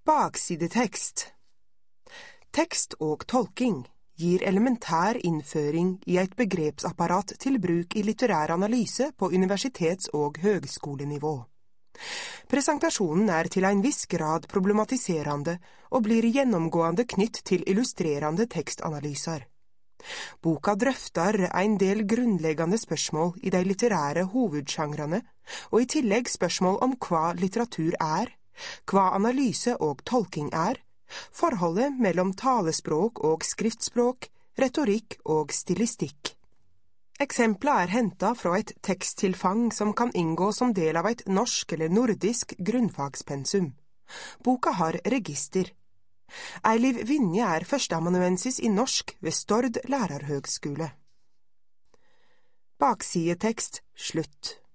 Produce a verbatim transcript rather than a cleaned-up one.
Baksidetekst. Tekst og tolking gir elementær innføring i et begrepsapparat til bruk i litterær analyse på universitets- og høgskolenivå. Presentasjonen er til en viss grad problematiserende og blir gjennomgående knytt til illustrerende tekstanalyser. Boka drøfter en del grunnleggende spørsmål i de litterære hovedsjangrene, og i tillegg spørsmål om hva litteratur er, hva analyse og tolking er, forholdet mellom talespråk og skriftspråk, retorikk og stilistikk. Eksempler er hentet fra et teksttilfang som kan inngå som del av et norsk eller nordisk grunnfagspensum. Boka har register. Eiliv Vinje er førsteamanuensis i norsk ved Stord lærerhøgskole. Baksidetekst slutt.